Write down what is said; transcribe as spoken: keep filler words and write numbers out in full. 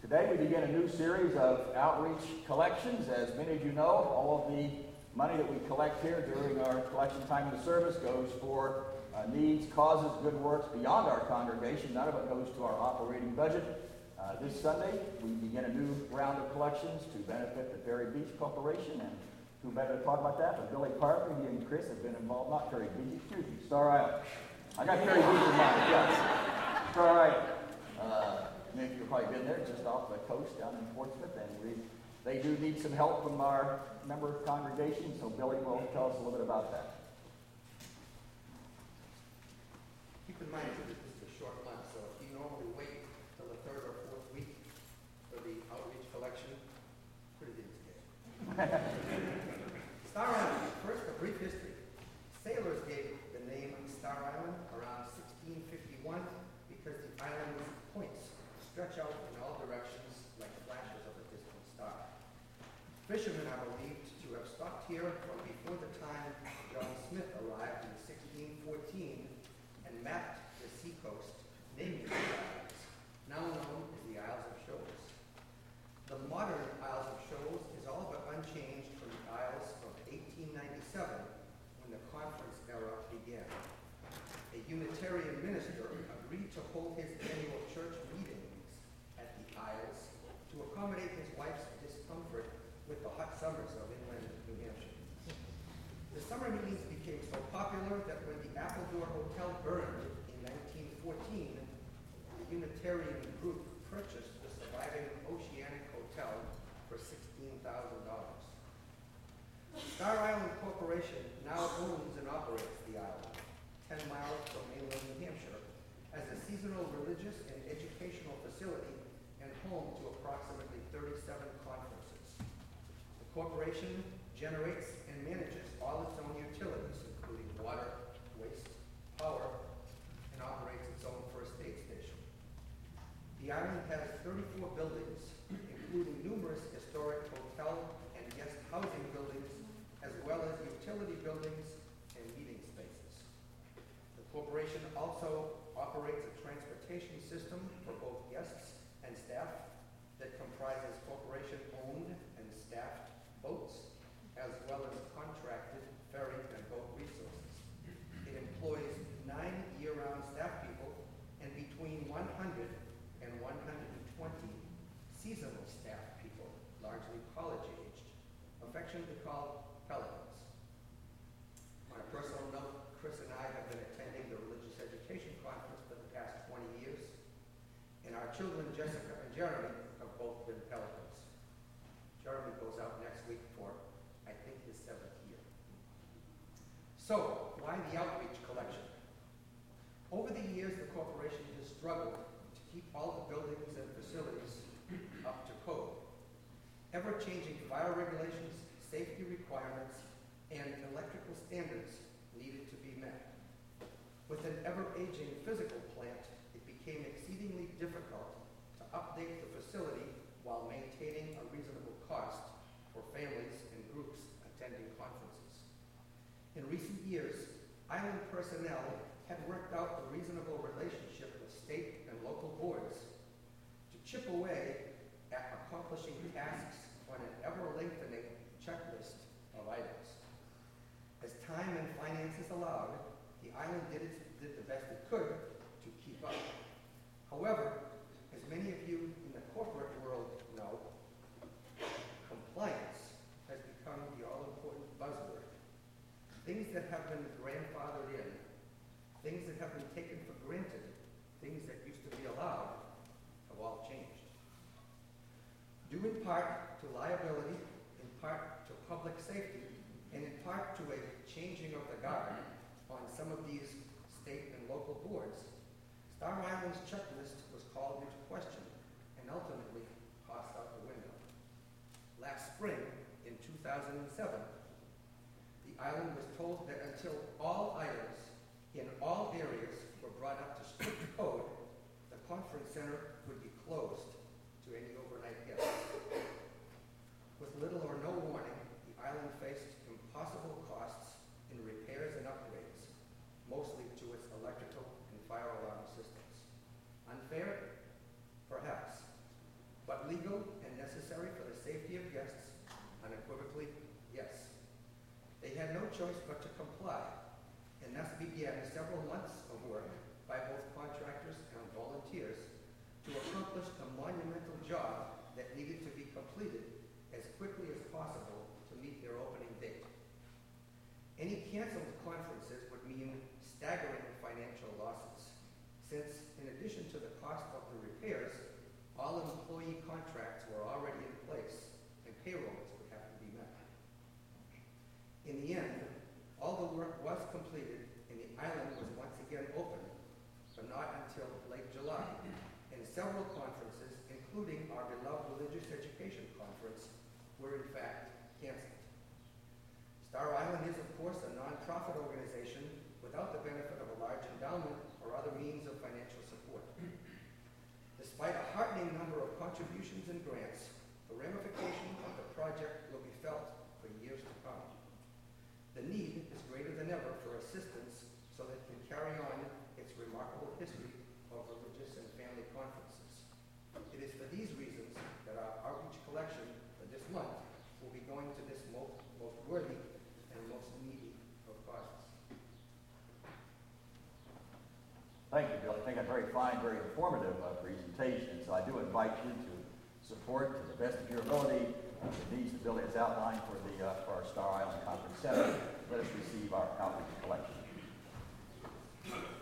Today we begin a new series of outreach collections. As many of you know, all of the money that we collect here during our collection time of the service goes for uh, needs, causes, good works beyond our congregation. None of it goes to our operating budget. Uh, this Sunday we begin a new round of collections to benefit the Ferry Beach Corporation, and who better to talk about that but Billy Parker. He and Chris have been involved, not Ferry Beach, excuse me, Star Island. I got Ferry Beach in mind, yes. Star Island. Uh, Many of you have probably been there, just off the coast down in Portsmouth, and we, they do need some help from our member congregation, so Billy will tell us a little bit about that. Keep in mind that this is a short month, so if you normally wait till the third or fourth week for the outreach collection, put it in today. Star Island, first a brief history. Sailors gave the name Star Island around sixteen fifty-one because the island's points stretch out in all directions like flashes of a distant star. Fishermen are believed to have stopped here from before the time John Smith arrived in sixteen fourteen and mapped the seacoast, naming the islands, now known as the Isles of Shoals. The modern Isles of Shoals is all but unchanged from the Isles of eighteen ninety-seven when the conference era began. A Unitarian minister agreed to hold his annual church meeting at the Isles to accommodate his wife's discomfort with the hot summers of inland New Hampshire. The summer meetings became so popular that when the Appledore Hotel burned in nineteen fourteen, the Unitarian group purchased the surviving Oceanic Hotel for sixteen thousand dollars. Star Island Corporation now owns and operates the island, ten miles from mainland New Hampshire, as a seasonal religious and educational facility and home to approximately thirty-seven conferences. The corporation generates and manages all its own utilities, including water, waste, power, and operates its own first aid station. The island has thirty-four buildings, including numerous historic hotel and guest housing buildings, as well as utility buildings and meeting spaces. The corporation also operates a transportation system for both guests and staff that comprises corporation-owned and staffed boats, as well as contracted ferry and boat resources. It employs nine year-round staff people and between one hundred and one hundred twenty seasonal staff people, largely college-aged, affectionately called Pelicans. On a personal note, Chris and I have been attending the Religious Education Conference for the past twenty years, and our children, Jessica and Jeremy, have both been Pelicans. Jeremy goes out next week for, I think, his seventh year. So, why the outreach collection? Over the years, the corporation has struggled to keep all the buildings and facilities up to code. Ever-changing fire regulations, safety requirements, and electrical standards needed to be met. With an ever-aging physical plant, it became exceedingly difficult to update the facility while maintaining a reasonable cost for families and groups attending conferences. In recent years, island personnel had worked out a reasonable relationship with state and local boards to chip away at accomplishing tasks on an ever-lengthening checklist of items. As time and finances allowed, the island did, its, did the best it could to keep up. However, as many of you in the corporate world know, compliance has become the all-important buzzword. Things that have been grandfathered in, things that have been taken for granted, things that used to be allowed, have all changed. Due in part to liability, in part to public safety, and in part to a changing of the guard on some of these state and local boards, Star Island's checklist was called into question and ultimately tossed out the window. Last spring, in two thousand seven, the island was told that until all items in all areas were brought up to strict code, the conference center would be closed to any overnight guests. With little or no warning, the island faced impossible costs in repairs and upgrades, mostly to its electrical and fire alarm systems. Unfair? necessary for the safety of guests? Unequivocally, yes. They had no choice but to comply, and thus began several months of work by both contractors and volunteers to accomplish the monumental job that needed to be completed as quickly as possible to meet their opening date. Any canceled conferences would mean staggering financial losses, since in addition to the cost of the repairs, all employee contracts were already in place and payrolls would have to be met. In the end, all the work was completed and the island was once again open, but not until late July, and several conferences, including our beloved Religious Education Conference, were in fact canceled. Star Island is, of course, a non-profit organization without the benefit of a large endowment or other means of financial support. Despite a heartening number of contributions and grants, the ramification of the project will be felt for years to come. The need is greater than ever for assistance so that it can carry on its remarkable history of religious and family conferences. It is for these reasons that our outreach collection for this month will be going to this most, most worthy and most needy of causes. Thank you, Bill. I think a very fine, very informative uh, presentation. So I do invite you to support, to the best of your ability, uh, the needs that Billy has outlined for the uh, for our Star Island Conference Center. Let us receive our outreach collection.